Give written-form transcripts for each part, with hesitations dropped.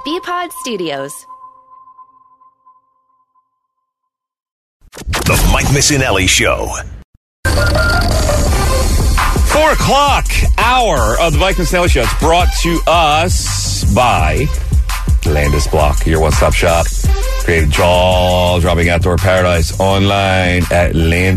BPod Studios. The Mike Missinelli Show. 4 o'clock hour of the Mike Missinelli Show. It's brought to us by Landis Block, your one-stop shop. Creative jaw-dropping outdoor paradise online at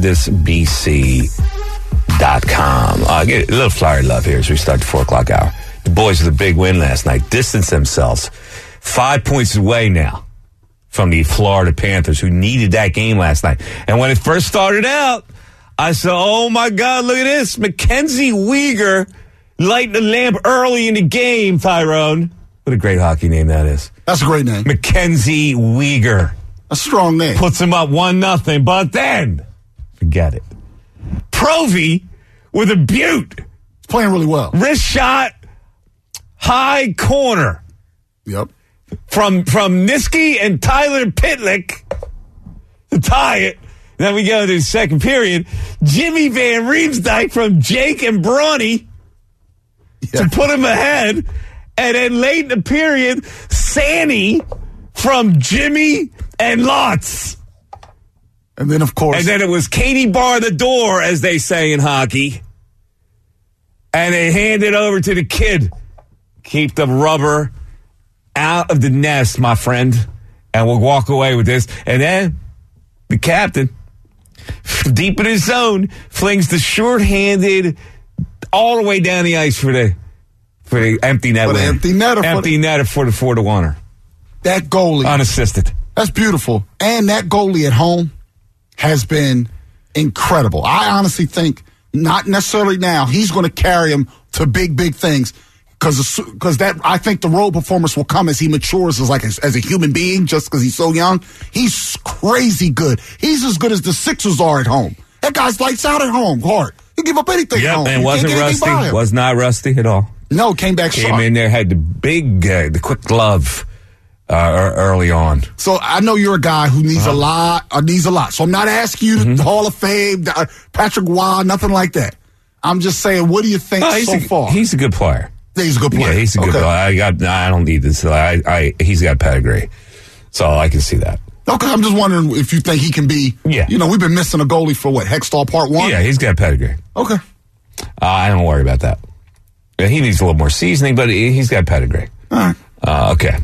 landisbc.com. Get a little flyer love here as we start the 4 o'clock hour. The boys with a big win last night distanced themselves 5 points away now from the Florida Panthers, who needed that game last night. And when it first started out, I said, oh, my God, look at this. Mackenzie Weegar lighting the lamp early in the game, Tyrone. What a great hockey name that is. That's a great name. Mackenzie Weegar. A strong name. Puts him up 1-0, but then, forget it. Provy with a beaut. He's playing really well. Wrist shot, high corner. Yep. From Niski and Tyler Pitlick to tie it. Then we go to the second period. Jimmy Van Riemsdyk from Jake and Brawny to put him ahead. And then late in the period, Sandy from Jimmy and Lots. And then, of course. And then it was Katie bar the door, as they say in hockey. And they hand it over to the kid. Keep the rubber out of the nest, my friend. And we'll walk away with this. And then the captain, deep in his zone, flings the short-handed all the way down the ice for the empty net win. Empty netter for the 4-1. That goalie. Unassisted. That's beautiful. And that goalie at home has been incredible. I honestly think, not necessarily now, he's going to carry him to big, big things. Because that, I think the role performance will come as he matures as a human being, just because he's so young. He's crazy good. He's as good as the Sixers are at home. That guy's lights out at home, hard. He'll give up anything at home. And wasn't rusty. Was not rusty at all. No, came back sharp. Came in there, had the big, the quick glove early on. So I know you're a guy who needs a lot. So I'm not asking you to Hall of Fame, Patrick Waugh, nothing like that. I'm just saying, what do you think so far? He's a good player. He's a good player. Yeah, he's a good player. I don't need this. He's got pedigree. So I can see that. Okay, I'm just wondering if you think he can be. Yeah. You know, we've been missing a goalie for what? Hextall Part 1? Yeah, he's got pedigree. Okay. I don't worry about that. He needs a little more seasoning, but he's got pedigree. All right. Okay.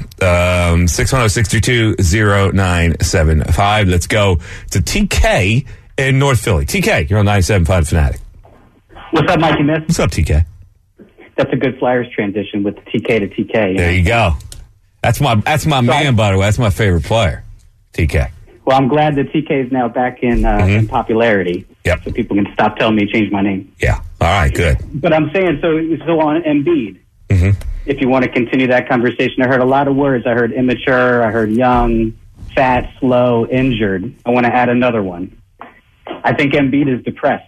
610-622-0975. Let's go to TK in North Philly. TK, you're on 97.5 Fanatic. What's up, Mikey Miss? What's up, TK? That's a good Flyers transition with the TK to TK. There you go. That's my man, by the way. That's my favorite player, TK. Well, I'm glad that TK is now back in popularity. Yep. So people can stop telling me to change my name. Yeah. All right, good. But I'm saying, so on Embiid, if you want to continue that conversation, I heard a lot of words. I heard immature, I heard young, fat, slow, injured. I want to add another one. I think Embiid is depressed.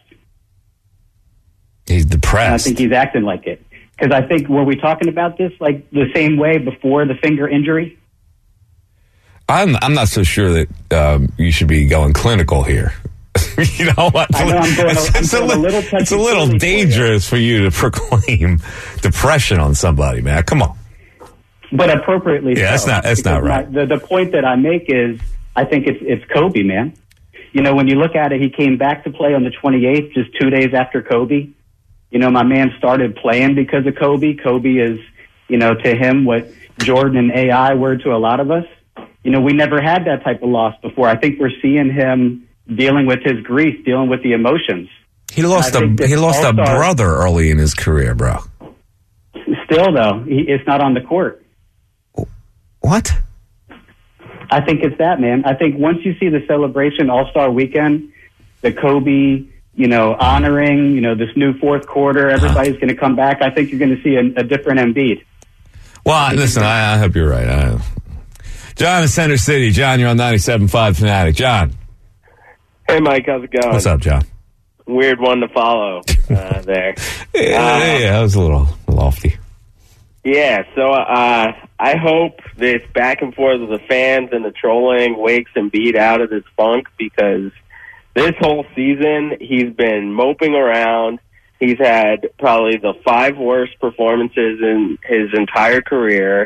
He's depressed. And I think he's acting like it. Because I think, were we talking about this like the same way before the finger injury? I'm not so sure that you should be going clinical here. You know what? It's a little dangerous for you to proclaim depression on somebody, man. Come on. But appropriately, yeah, so, that's not right. The point that I make is, I think it's Kobe, man. You know, when you look at it, he came back to play on the 28th, just 2 days after Kobe. You know, my man started playing because of Kobe. Kobe is, you know, to him what Jordan and AI were to a lot of us. You know, we never had that type of loss before. I think we're seeing him dealing with his grief, dealing with the emotions. He lost a brother early in his career, bro. Still, though, it's not on the court. What? I think it's that, man. I think once you see the celebration All-Star Weekend, the Kobe, you know, honoring, you know, this new fourth quarter, everybody's going to come back. I think you're going to see a different Embiid. Well, listen, I hope you're right. John in Center City. John, you're on 97.5 Fanatic. John. Hey, Mike. How's it going? What's up, John? Weird one to follow there. Yeah, that was a little lofty. Yeah, so I hope this back and forth with the fans and the trolling wakes Embiid out of this funk, because this whole season he's been moping around. He's had probably the 5 worst performances in his entire career.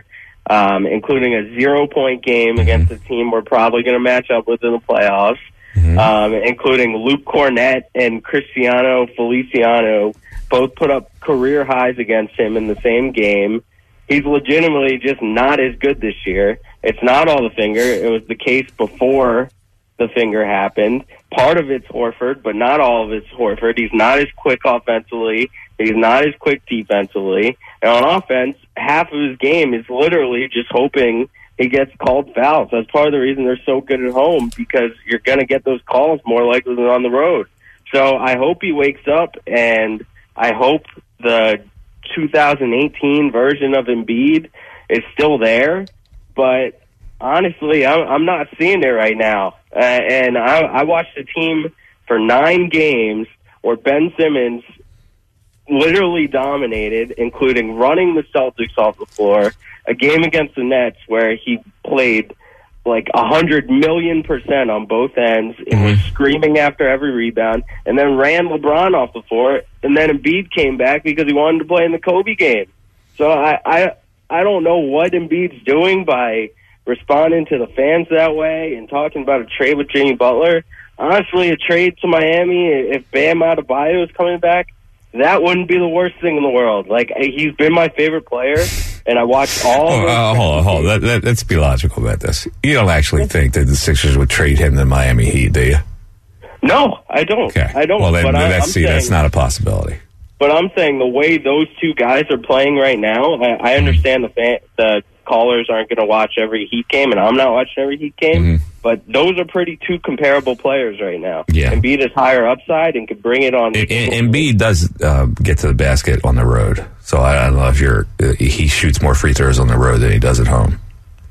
including a 0-point game against a team we're probably going to match up with in the playoffs, including Luke Cornett and Cristiano Feliciano both put up career highs against him in the same game. He's legitimately just not as good this year. It's not all the finger. It was the case before the finger happened. Part of it's Horford, but not all of it's Horford. He's not as quick offensively. He's not as quick defensively. And on offense, half of his game is literally just hoping he gets called fouls. That's part of the reason they're so good at home, because you're going to get those calls more likely than on the road. So I hope he wakes up, and I hope the 2018 version of Embiid is still there. But honestly, I'm not seeing it right now. And I watched a team for 9 games where Ben Simmons literally dominated, including running the Celtics off the floor, a game against the Nets where he played like 100,000,000% on both ends and was screaming after every rebound, and then ran LeBron off the floor, and then Embiid came back because he wanted to play in the Kobe game. So I don't know what Embiid's doing by responding to the fans that way and talking about a trade with Jimmy Butler. Honestly, a trade to Miami, if Bam Adebayo is coming back, that wouldn't be the worst thing in the world. Like, he's been my favorite player, and I watched all of Hold on. Let's be logical about this. You don't actually think that the Sixers would trade him to Miami Heat, do you? No, I don't. Okay. I don't. Well, then, but that's not a possibility. But I'm saying the way those two guys are playing right now, I understand the callers aren't going to watch every Heat game, and I'm not watching every Heat game, but those are pretty two comparable players right now. Yeah. Embiid is higher upside and could bring it on. Embiid does get to the basket on the road, so I don't know if he shoots more free throws on the road than he does at home.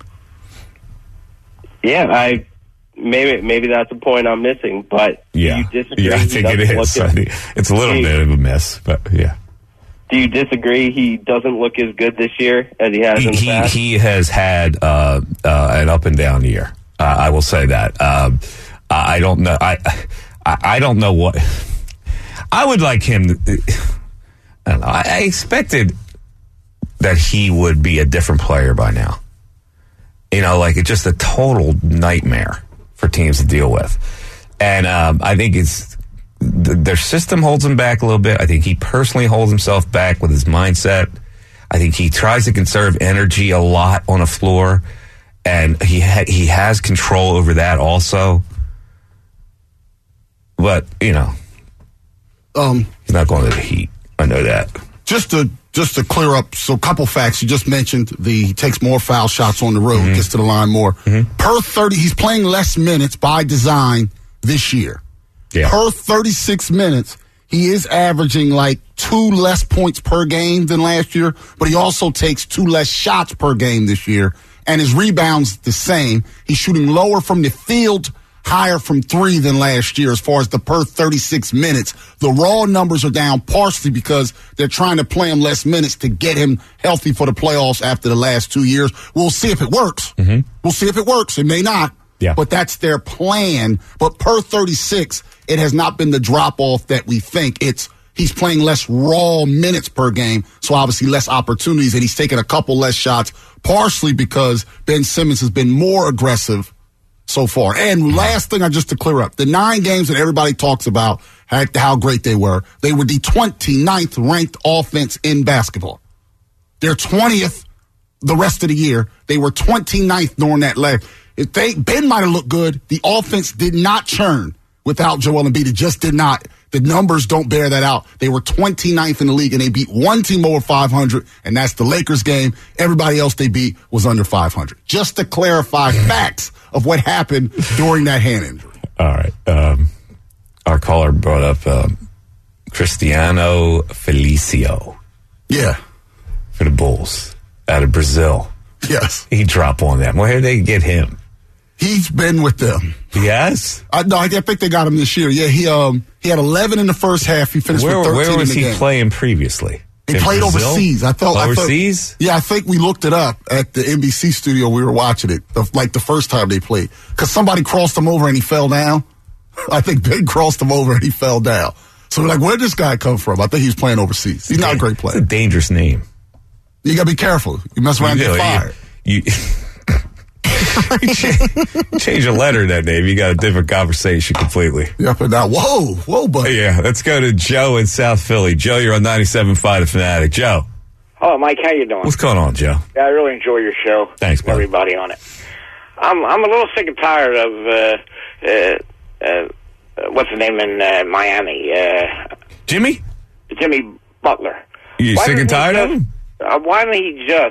Yeah, maybe that's a point I'm missing, but yeah, do you disagree? I think it is. It's a little bit of a miss, but yeah. Do you disagree he doesn't look as good this year as he has in the past? He has had an up and down year. I will say that. I don't know. I don't know what. I would like him. I don't know. I expected that he would be a different player by now. You know, like it's just a total nightmare for teams to deal with. And I think their system holds him back a little bit. I think he personally holds himself back with his mindset. I think he tries to conserve energy a lot on a floor, and he has control over that also. But, you know, he's not going to the Heat. I know that. Just to clear up, so a couple facts. You just mentioned he takes more foul shots on the road, gets to the line more. Per 30, he's playing less minutes by design this year. Yeah. Per 36 minutes, he is averaging like 2 less points per game than last year, but he also takes 2 less shots per game this year, and his rebounds the same. He's shooting lower from the field, higher from 3 than last year as far as the per 36 minutes. The raw numbers are down partially because they're trying to play him less minutes to get him healthy for the playoffs after the last 2 years. We'll see if it works. We'll see if it works. It may not. Yeah. But that's their plan. But per 36, it has not been the drop-off that we think. He's playing less raw minutes per game, so obviously less opportunities, and he's taking a couple less shots, partially because Ben Simmons has been more aggressive so far. And last thing, just to clear up, the 9 games that everybody talks about, how great they were the 29th ranked offense in basketball. They're 20th the rest of the year. They were 29th during that leg. Ben might have looked good. The offense did not churn without Joel Embiid. It just did not. The numbers don't bear that out. They were 29th in the league, and they beat one team over 500, and that's the Lakers game. Everybody else they beat was under 500. Just to clarify facts of what happened during that hand injury. All right. Our caller brought up Cristiano Feliciano. Yeah. For the Bulls out of Brazil. Yes. He dropped on them. Where did they get him? He's been with them. Yes? No, I think they got him this year. Yeah, he had 11 in the first half. He finished with 13 in the game. Where was he playing previously? He played Brazil? overseas. Overseas? I think we looked it up at the NBC studio. We were watching it, the first time they played. Because somebody crossed him over and he fell down. I think Ben crossed him over and he fell down. So we're like, where'd this guy come from? I think he's playing overseas. He's not a great player. It's a dangerous name. You got to be careful. You mess around and get fired. You change a letter in that name, you got a different conversation completely. Yeah, but now, whoa, buddy. Yeah, let's go to Joe in South Philly. Joe, you're on 97.5 The Fanatic. Joe. Hello, Mike. How you doing? What's going on, Joe? Yeah, I really enjoy your show. Thanks, buddy. Everybody on it. I'm a little sick and tired of what's the name in Miami? Jimmy Butler. You sick and tired of him? Why don't he just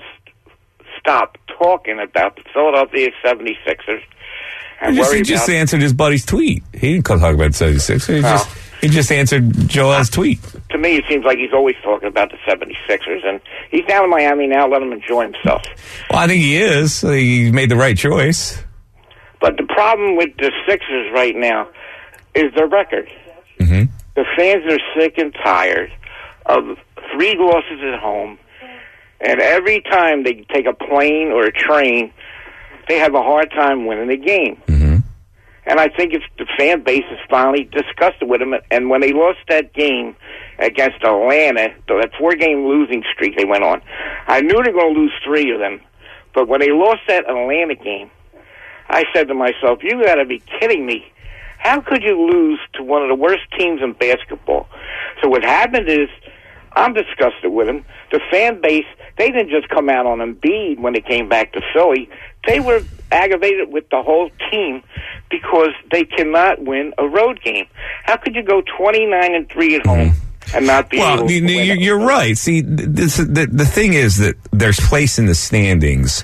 stop talking about the Philadelphia 76ers and He just answered his buddy's tweet. He didn't talk about 76. He just answered Joel's tweet. To me, it seems like he's always talking about the 76ers, and he's down in Miami now. Let him enjoy himself. Well, I think he is. He made the right choice. But the problem with the Sixers right now is their record. Mm-hmm. The fans are sick and tired of 3 losses at home, and every time they take a plane or a train, they have a hard time winning the game. Mm-hmm. And I think it's the fan base is finally disgusted with them. And when they lost that game against Atlanta, that 4-game losing streak they went on, I knew they were going to lose 3 of them. But when they lost that Atlanta game, I said to myself, you got to be kidding me. How could you lose to one of the worst teams in basketball? So what happened is, I'm disgusted with them. The fan base, they didn't just come out on Embiid when they came back to Philly. They were aggravated with the whole team because they cannot win a road game. How could you go 29-3 at home and not be able to win? You're right. See, the thing is that there's place in the standings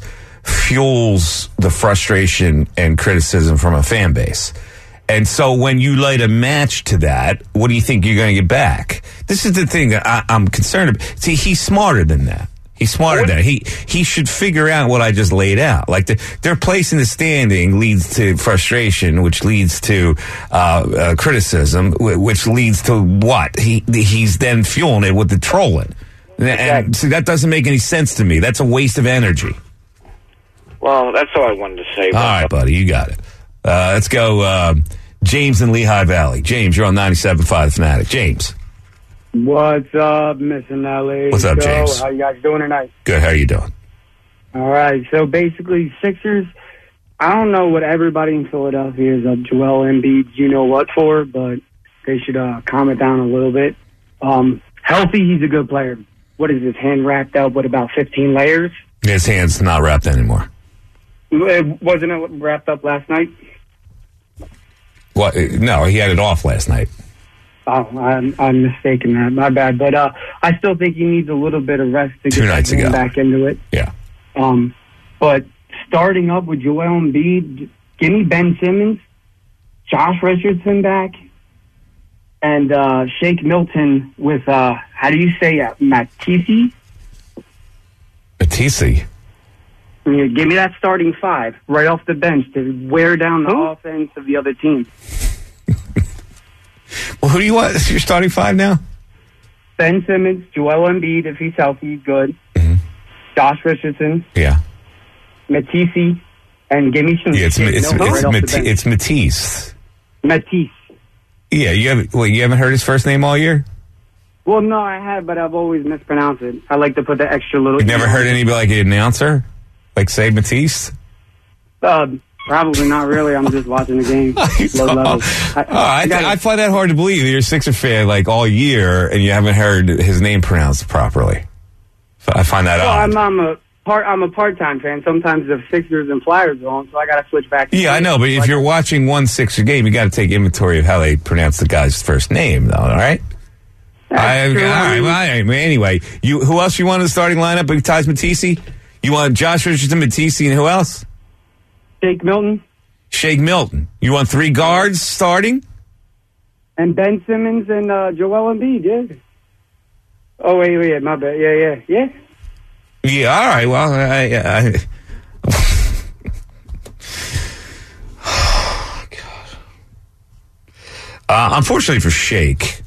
fuels the frustration and criticism from a fan base. And so when you light a match to that, what do you think you're going to get back? This is the thing that I'm concerned about. See, he's smarter than that. He's smarter than that. He should figure out what I just laid out. Like their place in the standing leads to frustration, which leads to criticism, which leads to what? He's then fueling it with the trolling. And see, that doesn't make any sense to me. That's a waste of energy. Well, that's all I wanted to say. All right, buddy, you got it. Let's go James in Lehigh Valley. James, you're on 97.5 The Fanatic. James. What's up, Missing LA? What's up, James? How you guys doing tonight? Good. How are you doing? All right. So basically, Sixers, I don't know what everybody in Philadelphia is up Joel Embiid, you know what for, but they should calm it down a little bit. Healthy, he's a good player. What is his hand wrapped up with about 15 layers? His hand's not wrapped anymore. Wasn't it wrapped up last night? What? No, he had it off last night. Oh, I'm mistaken that. My bad. But I still think he needs a little bit of rest to get back into it. Yeah. But starting up with Joel Embiid, give me Ben Simmons, Josh Richardson back, and Shake Milton with, how do you say that, Matisse? Matisse? Give me that starting 5 right off the bench to wear down the offense of the other team. Well, who do you want? Is your starting 5 now? Ben Simmons, Joel Embiid, if he's healthy, he's good. Mm-hmm. Josh Richardson. Yeah. Matisse. And give me some... Yeah, it's Matisse. Matisse. Yeah, you haven't heard his first name all year? Well, no, I have, but I've always mispronounced it. I like to put the extra little... You've never heard anybody like an announcer? Like, say, Matisse? Probably not really. I'm just watching the game. Low level. I find that hard to believe. You're a Sixer fan like all year, and you haven't heard his name pronounced properly. So I find that odd. I'm a part-time fan. Sometimes the Sixers and Flyers are on, so I got to switch back. Yeah, I know, but if you're watching one Sixer game, you got to take inventory of how they pronounce the guy's first name, though. All right. All right. Anyway, who else you want in the starting lineup besides Matisse? You want Josh Richardson, Matisse, and who else? Shake Milton. Shake Milton. You want 3 guards starting? And Ben Simmons and Joel Embiid, yeah. Oh, wait, my bad. Yeah. Yeah, all right. Well, oh, God. Unfortunately for Shake,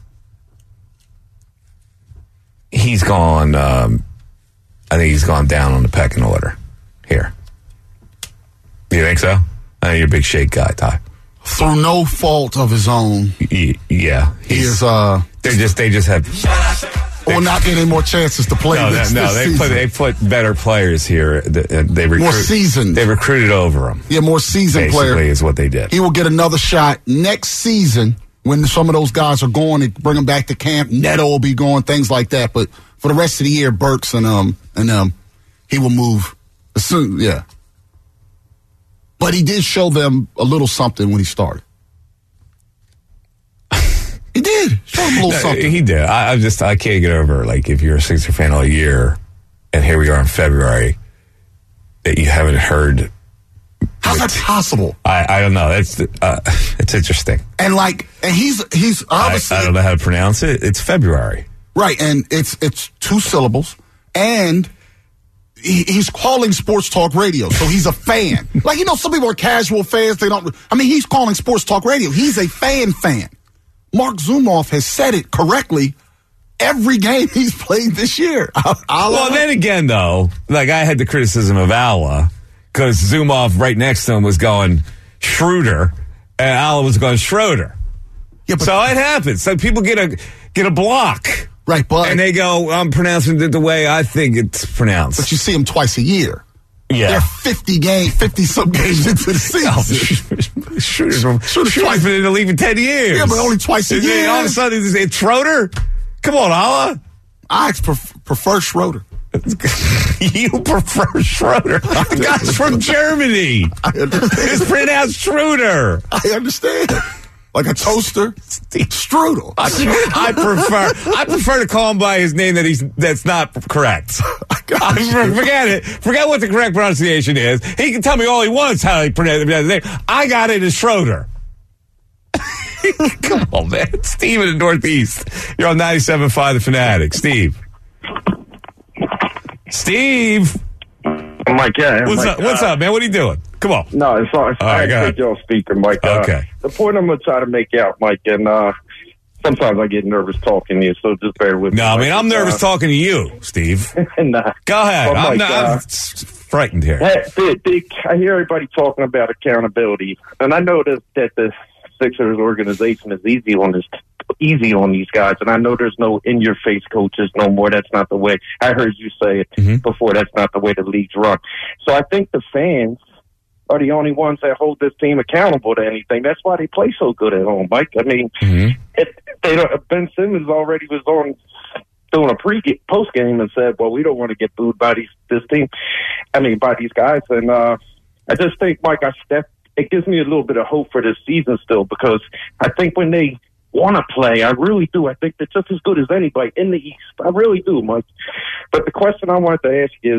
he's gone... I think he's gone down on the pecking order here. You think so? I know you're a big Shake guy, Ty. Through no fault of his own. Yeah. He is... They just have... will not get any more chances to play this season. They put better players here. More seasoned. They recruited over them. Yeah, more seasoned basically player. Is what they did. He will get another shot next season when some of those guys are going and bring them back to camp. Neto will be going, things like that. But for the rest of the year, Burks and he will move as soon. Yeah. But he did show them a little something when he started. He did. Show him a little something. He did. I can't get over, like, if you're a Sixer fan all year, and here we are in February, that you haven't heard. How's that possible? I don't know. It's interesting. And he's obviously. I don't know how to pronounce it. It's February. Right, and it's 2 syllables, and he's calling sports talk radio, so he's a fan. Some people are casual fans. He's calling sports talk radio. He's a fan. Mark Zumoff has said it correctly every game he's played this year. Well, then again, though, I had the criticism of Alla, because Zumoff right next to him was going Schroeder, and Alla was going Schroeder. Yeah, so it happens. So people get a block. Right, but... And they go, I'm pronouncing it the way I think it's pronounced. But you see them twice a year. Yeah. They're 50-some games into the season. Schroeder's been in the league for 10 years. Yeah, but only twice a year. All of a sudden, it's Schroeder? Come on, Alla. I prefer Schroeder. You prefer Schroeder? The guy's from Germany. It's pronounced Schroeder. I understand. Like a toaster, strudel. I prefer to call him by his name that's not correct. Forget it. Forget what the correct pronunciation is. He can tell me all he wants how he pronounces his name. I got it as Schroeder. Come on, man. Steve in the Northeast. You're on 97.5 The Fanatic. Steve. Mike, yeah. What's up, man? What are you doing? Come on. No, it's all right. I take you on speaker, Mike. Okay. The point I'm going to try to make out, Mike, and sometimes I get nervous talking to you, so just bear with me. No, I'm nervous talking to you, Steve. Nah. Go ahead. Well, Mike, I'm frightened here. I hear everybody talking about accountability, and I know that the Sixers organization is easy on these guys, and I know there's no in-your-face coaches no more. That's not the way. I heard you say it before. That's not the way the league's run. So I think the fans are the only ones that hold this team accountable to anything. That's why they play so good at home, Mike. I mean, Ben Simmons already was doing a post game and said, "Well, we don't want to get booed by this team. By these guys." And I just think, Mike, it gives me a little bit of hope for this season still, because I think when they want to play, I really do. I think they're just as good as anybody in the East. I really do, Mike. But the question I wanted to ask you is,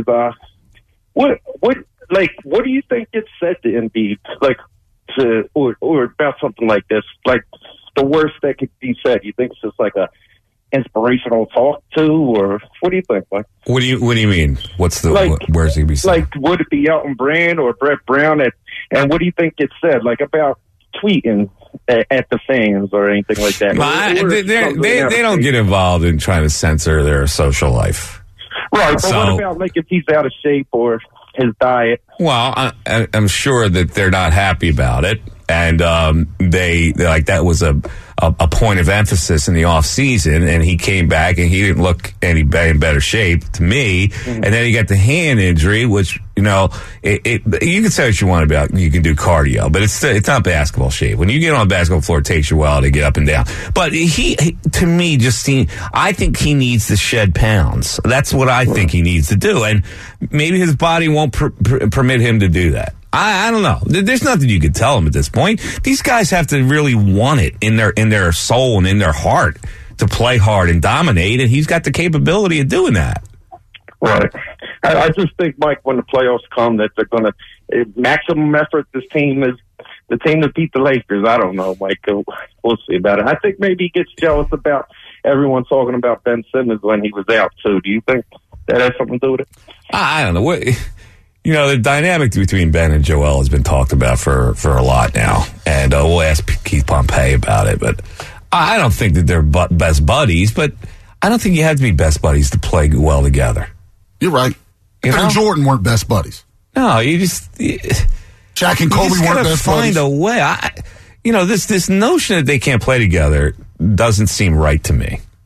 what do you think gets said to Embiid, or about something like this, like the worst that could be said? You think it's just like a inspirational talk too, or what do you think, Mike? What do you mean? What's the where's it be said? Like, would it be Elton Brand or Brett Brown? And what do you think gets said, like about tweeting at the fans or anything like that? They don't get involved in trying to censor their social life. Right, but what about like if he's out of shape or his diet? Well, I'm sure that they're not happy about it, and they like that was a point of emphasis in the off season, and he came back and he didn't look in better shape to me, and then he got the hand injury, which you can say what you want about you can do cardio, but it's not basketball shape. When you get on a basketball floor, it takes you a while to get up and down. But he to me I think he needs to shed pounds. That's what I think he needs to do, and maybe his body won't permit him to do that. I don't know. There's nothing you can tell him at this point. These guys have to really want it in their soul and in their heart to play hard and dominate, and he's got the capability of doing that. Right. I just think, Mike, when the playoffs come, that they're going to maximum effort. This team is the team that beat the Lakers. I don't know, Mike. We'll see about it. I think maybe he gets jealous about everyone talking about Ben Simmons when he was out too. Do you think that has something to do with it? I don't know. The dynamic between Ben and Joel has been talked about for a lot now, and we'll ask Keith Pompey about it. But I don't think that they're best buddies, but I don't think you have to be best buddies to play well together. You're right. And Jordan weren't best buddies. No, Jack and Kobe weren't best buddies. Find a way. This notion that they can't play together doesn't seem right to me.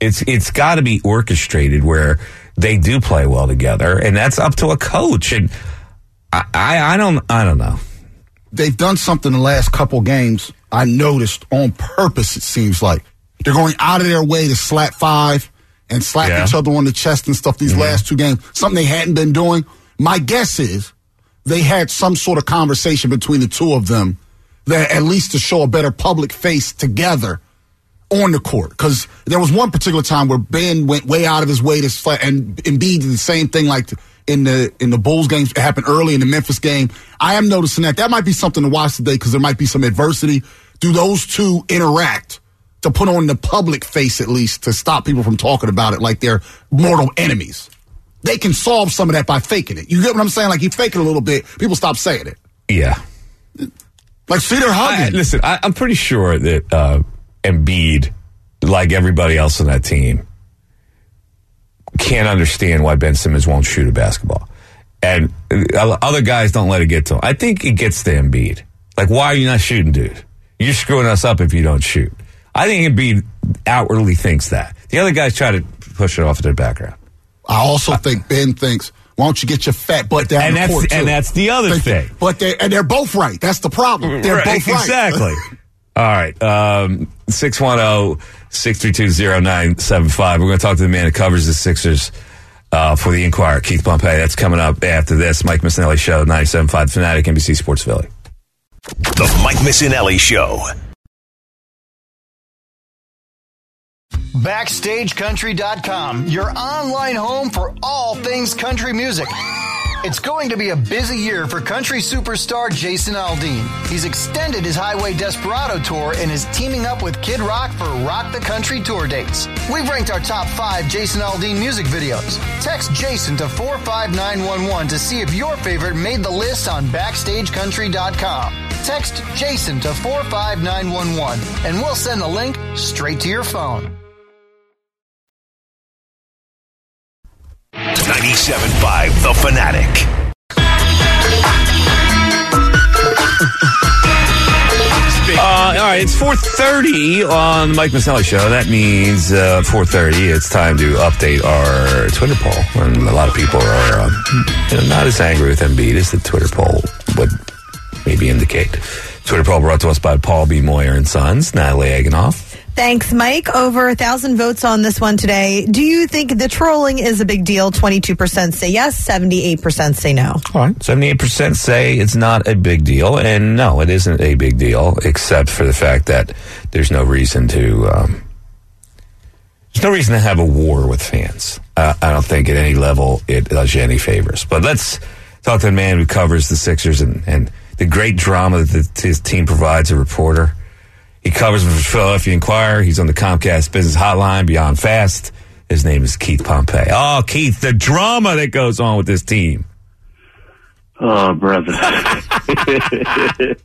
It's got to be orchestrated where they do play well together, and that's up to a coach. And I don't know. They've done something the last couple games, I noticed, on purpose, it seems like. They're going out of their way to slap five and slap each other on the chest and stuff these last two games, something they hadn't been doing. My guess is they had some sort of conversation between the two of them that at least to show a better public face together on the court. Because there was one particular time where Ben went way out of his way to slap, and Embiid did the same thing like in the Bulls games. It happened early in the Memphis game. I am noticing that might be something to watch today because there might be some adversity. Do those two interact to put on the public face at least to stop people from talking about it like they're mortal enemies? They can solve some of that by faking it. You get what I'm saying? Like, you fake it a little bit, people stop saying it. Yeah. Like, see, they're hugging. Listen, I'm pretty sure that Embiid, like everybody else on that team, can't understand why Ben Simmons won't shoot a basketball. And other guys don't let it get to him. I think it gets to Embiid. Like, why are you not shooting, dude? You're screwing us up if you don't shoot. I think Embiid outwardly thinks that. The other guys try to push it off to the background. I also think Ben thinks, why don't you get your fat butt down the court, too? And that's the other thing. But they're both right. That's the problem. They're both right. Exactly. All right. 610-632-0975. We're going to talk to the man who covers the Sixers for the Inquirer, Keith Pompey. That's coming up after this. Mike Missinelli Show, 97.5 Fanatic, NBC Sports Philly. The Mike Missinelli Show. BackstageCountry.com, your online home for all things country music. It's going to be a busy year for country superstar Jason Aldean. He's extended his Highway Desperado tour and is teaming up with Kid Rock for Rock the Country tour dates. We've ranked our top 5 Jason Aldean music videos. Text Jason to 45911 to see if your favorite made the list on BackstageCountry.com. Text Jason to 45911 and we'll send the link straight to your phone. 97.5 The Fanatic. All right, it's 4:30 on the Mike Missinelli Show. That means 4:30. It's time to update our Twitter poll. And a lot of people are not as angry with Embiid as the Twitter poll would maybe indicate. Twitter poll brought to us by Paul B. Moyer and Sons, Natalie Eganoff. Thanks, Mike. Over 1,000 votes on this one today. Do you think the trolling is a big deal? 22% say yes, 78% say no. All right. 78% say it's not a big deal. And no, it isn't a big deal, except for the fact that there's no reason to have a war with fans. I don't think at any level it does you any favors. But let's talk to the man who covers the Sixers and the great drama that his team provides, a reporter. He covers for Philadelphia Inquirer. He's on the Comcast Business Hotline, Beyond Fast. His name is Keith Pompey. Oh, Keith, the drama that goes on with this team. Oh, brother. Yeah,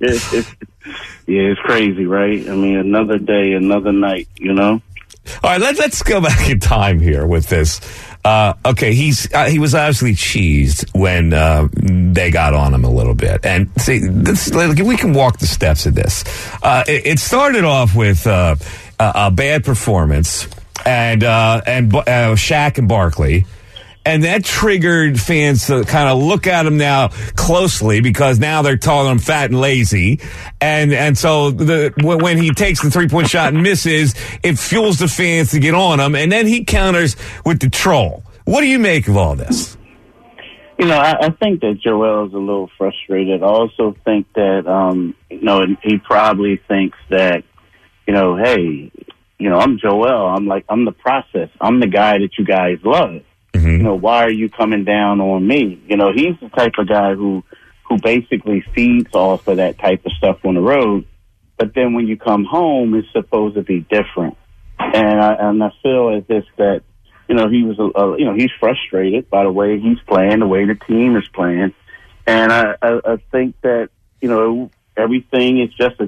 it's crazy, right? I mean, another day, another night, you know? All right, let's go back in time here with this. Okay, he was obviously cheesed when they got on him a little bit, and see, we can walk the steps of this. It started off with a bad performance, and Shaq and Barkley. And that triggered fans to kind of look at him now closely because now they're calling him fat and lazy. And so when he takes the 3-point shot and misses, it fuels the fans to get on him. And then he counters with the troll. What do you make of all this? You know, I think that Joel is a little frustrated. I also think that, he probably thinks that, hey, I'm Joel. I'm the process. I'm the guy that you guys love. Mm-hmm. Why are you coming down on me? He's the type of guy who basically feeds off of that type of stuff on the road. But then when you come home, it's supposed to be different. And I feel as if that, he was, he's frustrated by the way he's playing, the way the team is playing. And I think that, everything is just a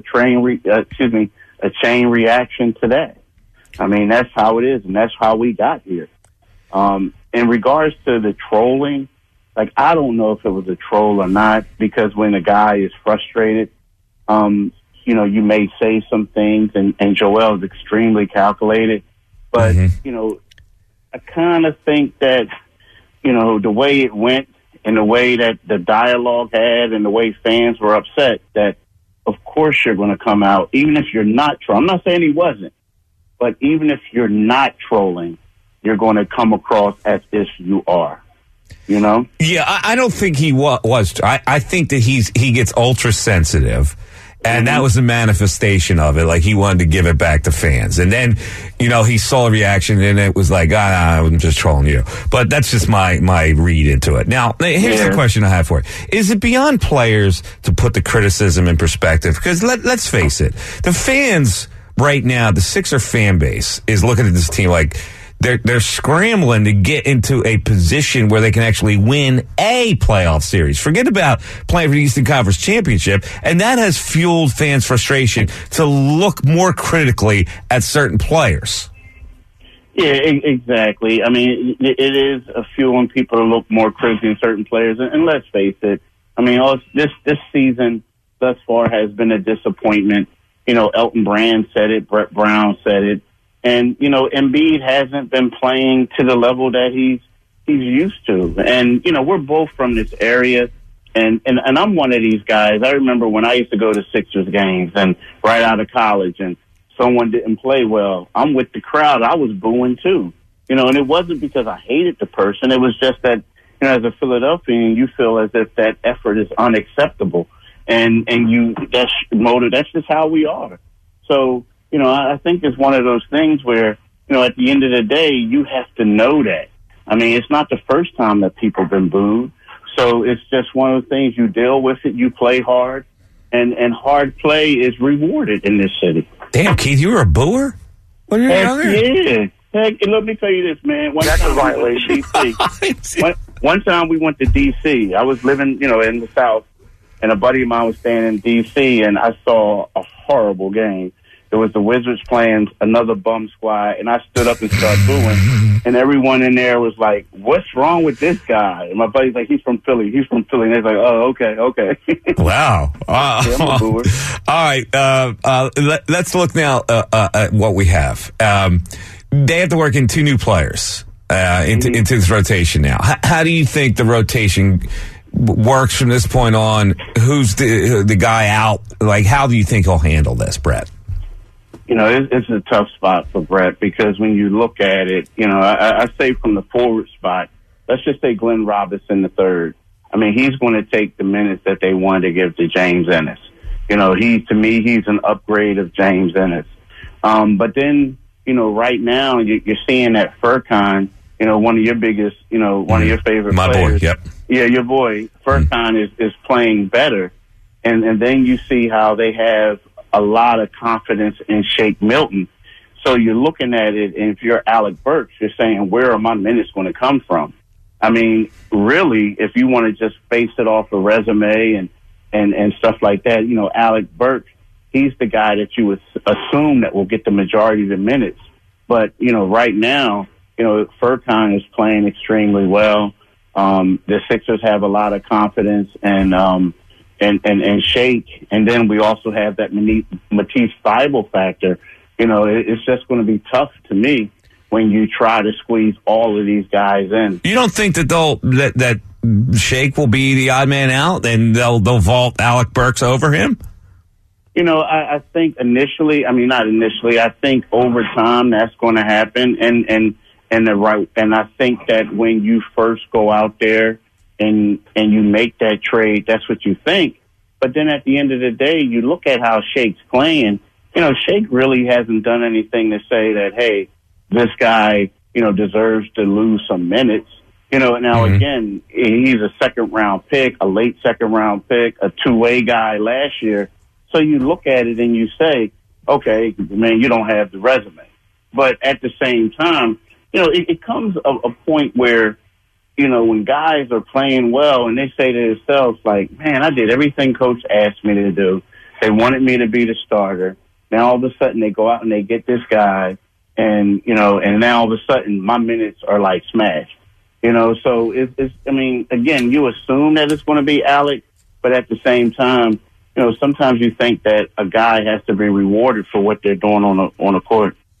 chain reaction to that. I mean, that's how it is. And that's how we got here. In regards to the trolling, I don't know if it was a troll or not, because when a guy is frustrated, you may say some things, and Joel is extremely calculated. But, you know, I kind of think that, you know, the way it went and the way that the dialogue had and the way fans were upset, that of course you're going to come out, even if you're not trolling. I'm not saying he wasn't, but even if you're not trolling, you're going to come across as if you are, you know? Yeah, I don't think he was. I think that he gets ultra sensitive. And that was a manifestation of it. Like, he wanted to give it back to fans. And then, you know, he saw a reaction and it was like, I'm just trolling you. But that's just my read into it. Now, here's the question I have for you. Is it beyond players to put the criticism in perspective? Because let's face it, the fans right now, the Sixer fan base is looking at this team like, They're scrambling to get into a position where they can actually win a playoff series. Forget about playing for the Eastern Conference Championship, and that has fueled fans' frustration to look more critically at certain players. Yeah, exactly. I mean, it is fueling people to look more critically at certain players, and let's face it. I mean, this season thus far has been a disappointment. You know, Elton Brand said it, Brett Brown said it. And, you know, Embiid hasn't been playing to the level that he's used to. And, you know, we're both from this area. And I'm one of these guys. I remember when I used to go to Sixers games and right out of college and someone didn't play well. I'm with the crowd. I was booing too. You know, and it wasn't because I hated the person. It was just that, you know, as a Philadelphian, you feel as if that effort is unacceptable. And that's just how we are. So, you know, I think it's one of those things where, you know, at the end of the day, you have to know that. I mean, it's not the first time that people have been booed. So it's just one of the things, you deal with it, you play hard, and hard play is rewarded in this city. Damn, Keith, you were a booer when you were younger? Yeah. Heck, let me tell you this, man. That's a violation. One time we went to D.C. I was living, you know, in the South, and a buddy of mine was staying in D.C., and I saw a horrible game. There was the Wizards playing another bum squad, and I stood up and started booing. And everyone in there was like, "What's wrong with this guy?" And my buddy's like, "He's from Philly. He's from Philly." And they're like, "Oh, okay." Wow. Yeah, I'm a booer. All right. Let's look now at what we have. They have to work in two new players into this rotation now. How do you think the rotation works from this point on? Who's the guy out? Like, how do you think he'll handle this, Brett? You know, it's a tough spot for Brett because when you look at it, you know, I say from the forward spot, let's just say Glenn Robinson III. I mean, he's going to take the minutes that they wanted to give to James Ennis. You know, to me, he's an upgrade of James Ennis. But then, you know, right now you're seeing that Furkan, you know, one of your biggest, you know, one of your favorite my players. boy, yep. Yeah, your boy, Furkan is playing better. And then you see how they have a lot of confidence in Shake Milton. So you're looking at it, and if you're Alec Burks, you're saying, where are my minutes going to come from? I mean, really, if you want to just base it off a resume and stuff like that, you know, Alec Burks, he's the guy that you would assume that will get the majority of the minutes. But, you know, right now, you know, Furkan is playing extremely well. The Sixers have a lot of confidence and Shake, and then we also have that Matisse Thybulle factor. You know, it's just going to be tough to me when you try to squeeze all of these guys in. You don't think that that Shake will be the odd man out and they'll vault Alec Burks over him? You know, I think I think over time that's going to happen, and I think that when you first go out there and you make that trade, that's what you think. But then at the end of the day, you look at how Shake's playing. You know, Shake really hasn't done anything to say that, hey, this guy, you know, deserves to lose some minutes. You know, now again, he's a second-round pick, a late second-round pick, a two-way guy last year. So you look at it and you say, okay, man, you don't have the resume. But at the same time, you know, it comes a point where, you know, when guys are playing well and they say to themselves, like, man, I did everything coach asked me to do. They wanted me to be the starter. Now all of a sudden they go out and they get this guy and, you know, and now all of a sudden my minutes are like smashed. You know, so it's I mean, again, you assume that it's going to be Alec, but at the same time, you know, sometimes you think that a guy has to be rewarded for what they're doing on a court.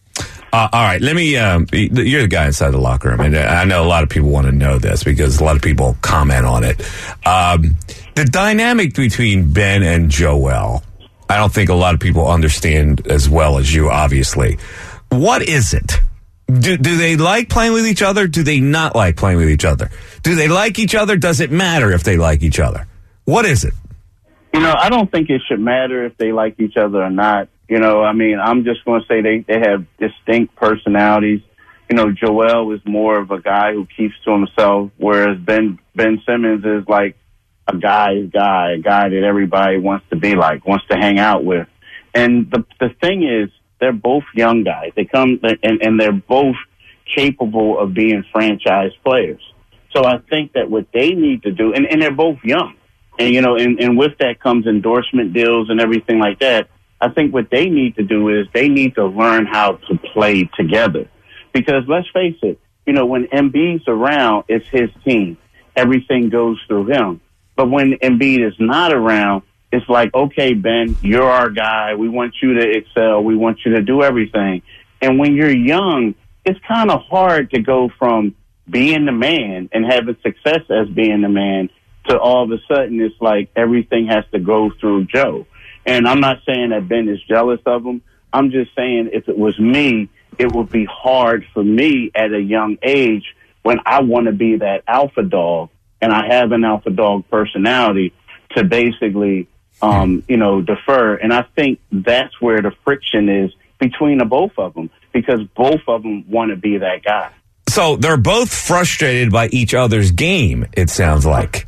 All right, let me. You're the guy inside the locker room, and I know a lot of people want to know this because a lot of people comment on it. The dynamic between Ben and Joel, I don't think a lot of people understand as well as you, obviously. What is it? Do they like playing with each other? Do they not like playing with each other? Do they like each other? Does it matter if they like each other? What is it? I don't think it should matter if they like each other or not. I'm just going to say they have distinct personalities. Joel is more of a guy who keeps to himself, whereas Ben Simmons is like a guy that everybody wants to be like, wants to hang out with. And the thing is, they're both young guys. They come and they're both capable of being franchise players. So I think that what they need to do, and they're both young, and and with that comes endorsement deals and everything like that. I think what they need to do is they need to learn how to play together. Because let's face it, when Embiid's around, it's his team. Everything goes through him. But when Embiid is not around, it's like, okay, Ben, you're our guy. We want you to excel. We want you to do everything. And when you're young, it's kind of hard to go from being the man and having success as being the man to all of a sudden it's like everything has to go through Joe. And I'm not saying that Ben is jealous of him. I'm just saying if it was me, it would be hard for me at a young age when I want to be that alpha dog and I have an alpha dog personality to basically, defer. And I think that's where the friction is between the both of them because both of them want to be that guy. So they're both frustrated by each other's game, it sounds like.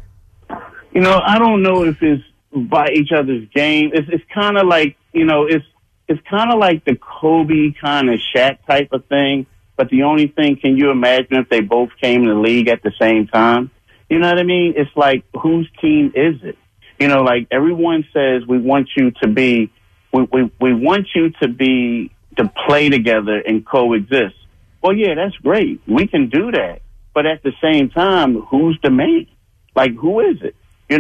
I don't know if it's by each other's game. It's kind of like, it's kind of like the Kobe kind of Shaq type of thing. But the only thing, can you imagine if they both came in the league at the same time? You know what I mean? It's like, whose team is it? Like everyone says, we want you to be, we want you to play together and coexist. Well, yeah, that's great. We can do that. But at the same time, who's the man? Like, who is it?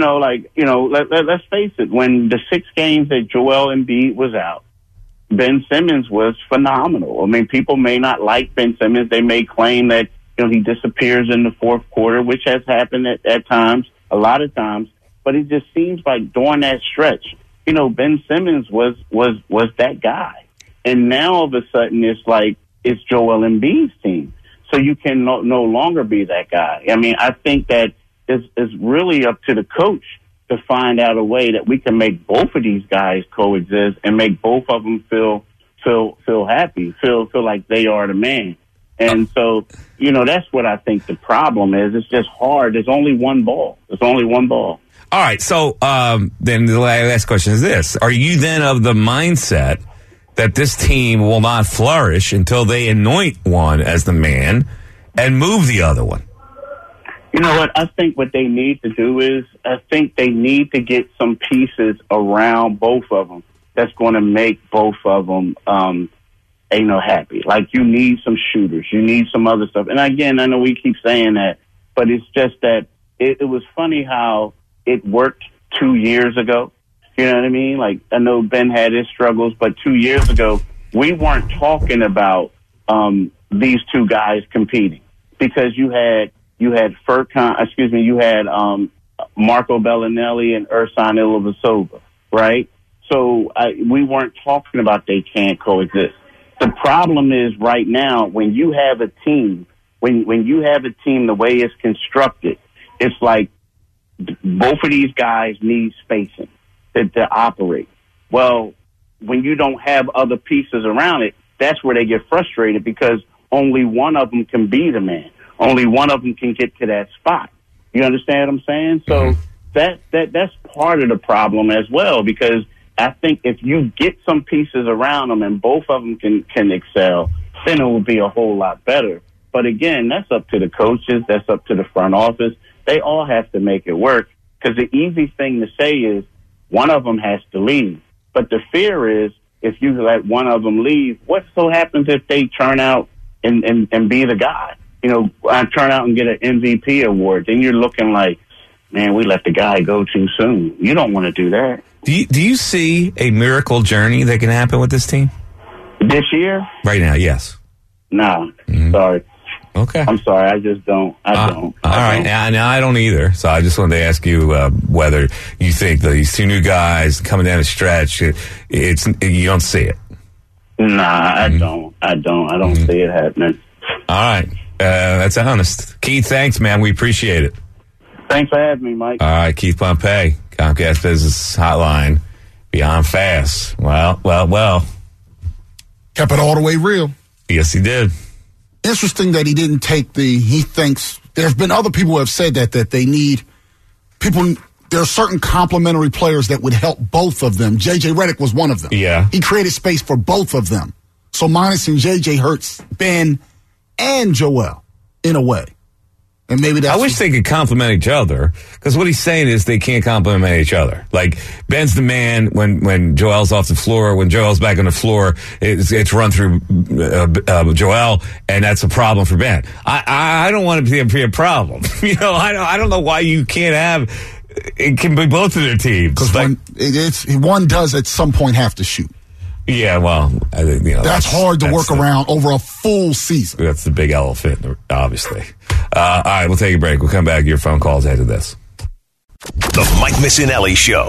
Let's face it. When the 6 games that Joel Embiid was out, Ben Simmons was phenomenal. I mean, people may not like Ben Simmons. They may claim that, he disappears in the fourth quarter, which has happened at times, a lot of times. But it just seems like during that stretch, Ben Simmons was that guy. And now all of a sudden it's like it's Joel Embiid's team. So you can no longer be that guy. I mean, I think that it's really up to the coach to find out a way that we can make both of these guys coexist and make both of them feel happy, feel like they are the man. And so, that's what I think the problem is. It's just hard. There's only one ball. All right. So then the last question is this. Are you then of the mindset that this team will not flourish until they anoint one as the man and move the other one? You know what? I think what they need to do is I think they need to get some pieces around both of them that's going to make both of them, happy. Like you need some shooters. You need some other stuff. And again, I know we keep saying that, but it's just that it was funny how it worked 2 years ago. You know what I mean? Like I know Ben had his struggles, but 2 years ago, we weren't talking about these two guys competing because you had Furkan, you had Marco Bellinelli and Ersan Ilyasova, right? So we weren't talking about they can't coexist. The problem is right now when you have a team, when you have a team the way it's constructed, it's like both of these guys need spacing to operate. Well, when you don't have other pieces around it, that's where they get frustrated because only one of them can be the man. Only one of them can get to that spot. You understand what I'm saying? So that's part of the problem as well, because I think if you get some pieces around them and both of them can excel, then it will be a whole lot better. But again, that's up to the coaches. That's up to the front office. They all have to make it work, because the easy thing to say is one of them has to leave. But the fear is if you let one of them leave, what so happens if they turn out and be the guy? Turn out and get an MVP award. Then you're looking like, man, we let the guy go too soon. You don't want to do that. Do you see a miracle journey that can happen with this team? This year? Right now, yes. Nah, sorry. Okay. I'm sorry. I just don't. I don't. All right. Now, I don't either. So I just wanted to ask you whether you think these two new guys coming down the stretch, you don't see it. Nah, I don't. I don't see it happening. All right. That's honest. Keith, thanks, man. We appreciate it. Thanks for having me, Mike. All right, Keith Pompey, Comcast Business Hotline, Beyond Fast. Well. Kept it all the way real. Yes, he did. Interesting that he didn't take he thinks, there's been other people who have said that they need people, there are certain complementary players that would help both of them. J.J. Redick was one of them. Yeah. He created space for both of them. So minusing J.J. hurts Ben and Joel in a way. And maybe that's... I wish they could compliment each other, because what he's saying is they can't compliment each other. Like, Ben's the man when Joel's off the floor. When Joel's back on the floor, it's run through Joel, and that's a problem for Ben. I don't want it to be a problem. I don't know why you can't have... It can be both of their teams. Because one does at some point have to shoot. Yeah, well, that's hard to work around over a full season. That's the big elephant, obviously. All right, we'll take a break. We'll come back. Your phone calls after this. The Mike Missinelli Show.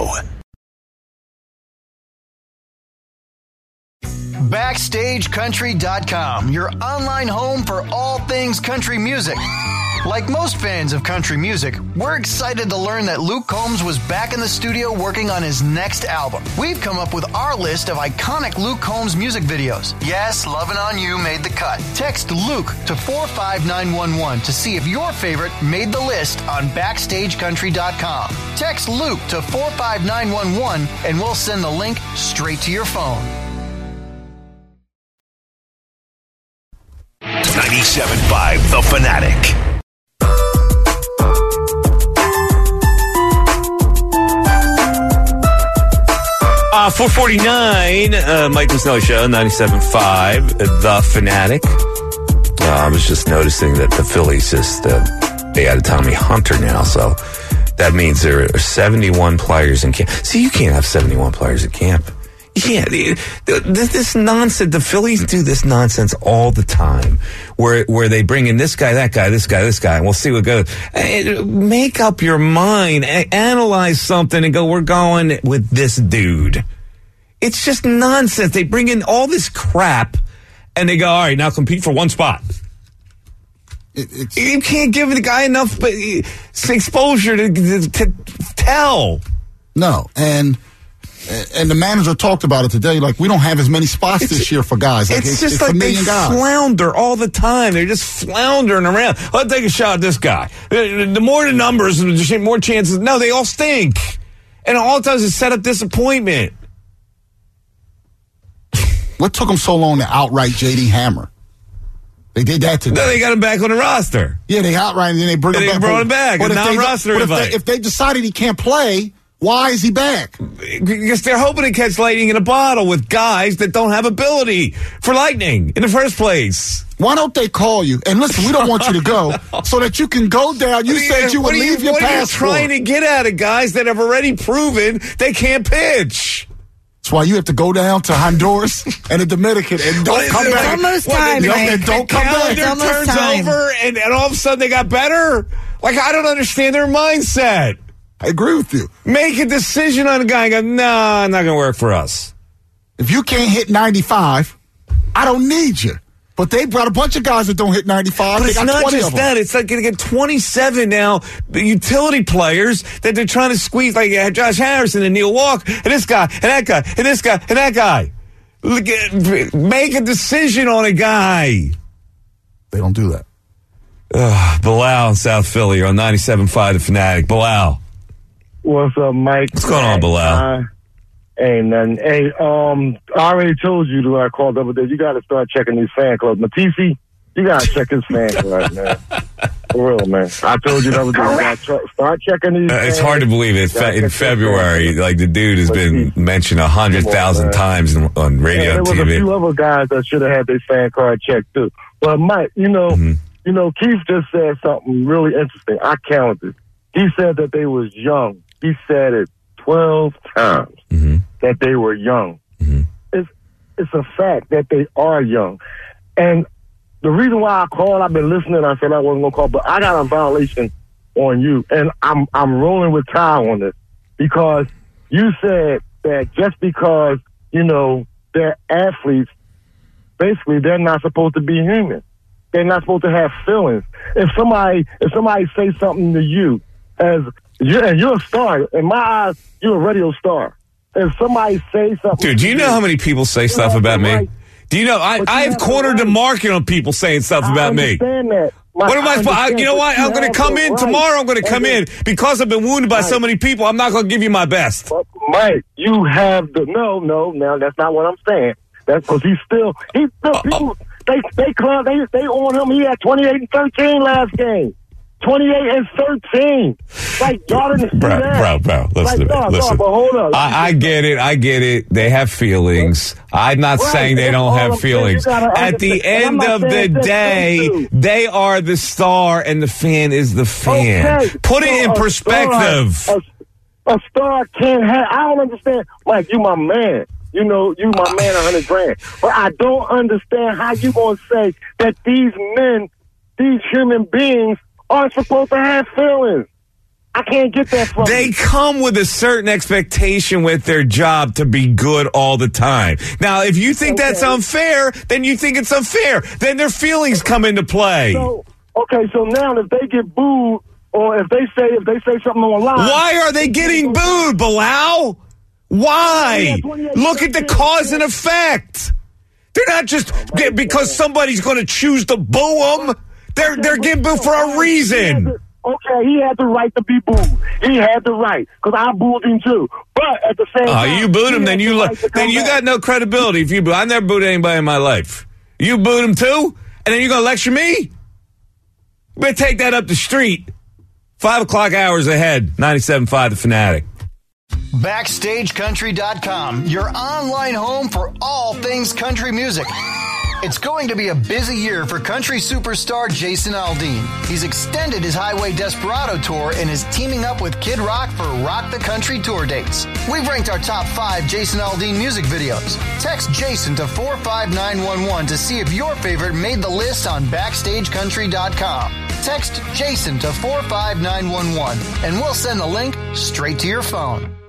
BackstageCountry.com, your online home for all things country music. Like most fans of country music, we're excited to learn that Luke Combs was back in the studio working on his next album. We've come up with our list of iconic Luke Combs music videos. Yes, Lovin' On You made the cut. Text Luke to 45911 to see if your favorite made the list on BackstageCountry.com. Text Luke to 45911 and we'll send the link straight to your phone. 97.5 The Fanatic. 449, Mike Missinelli Show, 97.5, The Fanatic. I was just noticing that the Phillies they added Tommy Hunter now, so that means there are 71 players in camp. See, you can't have 71 players in camp. Yeah, this nonsense, the Phillies do this nonsense all the time, where they bring in this guy, that guy, this guy, and we'll see what goes. Make up your mind, analyze something, and go, we're going with this dude. It's just nonsense. They bring in all this crap, and they go, all right, now compete for one spot. You can't give the guy enough exposure to tell. No, and the manager talked about it today. Like, we don't have as many spots this year for guys. Like, it's just like they flounder all the time. They're just floundering around. Let's take a shot at this guy. The more the numbers, the more chances. No, they all stink. And all it does is set up disappointment. What took them so long to outright J.D. Hammer? They did that today. No, they got him back on the roster. Yeah, they outright and then they bring him back. They brought him back. But if they decided he can't play, why is he back? Because they're hoping to catch lightning in a bottle with guys that don't have ability for lightning in the first place. Why don't they call you? And listen, we don't want you to go so that you can go down. You said you would leave your passport. What are you trying to get at of guys that have already proven they can't pitch? That's why you have to go down to Honduras and the Dominican and don't come back. It's almost time, and don't come back. It turns over and all of a sudden they got better. Like, I don't understand their mindset. I agree with you. Make a decision on a guy and go, nah, not going to work for us. If you can't hit 95, I don't need you. But they brought a bunch of guys that don't hit 95. But they it's got not 20 just of them. that. It's like going to get 27 now, the utility players that they're trying to squeeze, like Josh Harrison and Neil Walker, and this guy, and that guy, and this guy, and that guy. Make a decision on a guy. They don't do that. Bilal in South Philly. You're on 97.5 The Fanatic. Bilal. What's up, Mike? What's going on, Bilal? Ain't nothing. Hey, I already told you that I called the other day. You got to start checking these fan clubs. Matisse, you got to check his fan club, man. For real, man. I told you the other day. You got to start checking these. It's hard to believe it. In February, like the dude has been mentioned 100,000 times on radio and TV. There was a few other guys that should have had their fan card checked too. But Mike, you know, Keith just said something really interesting. I counted. He said that they was young. He said it 12 times that they were young. It's a fact that they are young. And the reason why I called, I've been listening. I said I wasn't gonna call, but I got a violation on you, and I'm rolling with Ty on this because you said that just because they're athletes, basically they're not supposed to be human. They're not supposed to have feelings. If somebody say something to you, and you're a star in my eyes, you're a radio star. If somebody say something, dude, do you know how many people say stuff about me? Do you know I've cornered the market on people saying stuff about me? That. What am I supposed? You know what? I'm going to come in tomorrow. I'm going to come in because I've been wounded by so many people. I'm not going to give you my best. Mike, you have the no. Now that's not what I'm saying. That's because he's still people. They on him. He had 28 and 13 last game. 28 and 13. Like, y'all didn't see that. Bro, listen. But hold on. I get it. They have feelings. I'm not saying they don't have feelings. At the end of the day, they are the star and the fan is the fan. Okay. Put it in perspective. A star can't have. I don't understand. Like, you my man. You my man, $100,000. But I don't understand how you gonna say that these men, these human beings, aren't supposed to have feelings. I can't get that from They come with a certain expectation with their job to be good all the time. Now, if you think that's unfair, then you think it's unfair. Then their feelings come into play. So now if they get booed or if they say something online, why are they getting booed, Bilal? Why? Look at the cause and effect. They're not just because somebody's going to choose to boo them. They're getting booed for a reason. He had the right to be booed. He had the right, because I booed him too. But at the same time, you booed him, then you got no credibility. If you boo, I never booed anybody in my life. You booed him too, and then you're gonna lecture me? You better take that up the street. 5 o'clock hours ahead. 97.5 The Fanatic. BackstageCountry.com, your online home for all things country music. It's going to be a busy year for country superstar Jason Aldean. He's extended his Highway Desperado tour and is teaming up with Kid Rock for Rock the Country tour dates. We've ranked our top 5 Jason Aldean music videos. Text Jason to 45911 to see if your favorite made the list on BackstageCountry.com. Text Jason to 45911 and we'll send the link straight to your phone.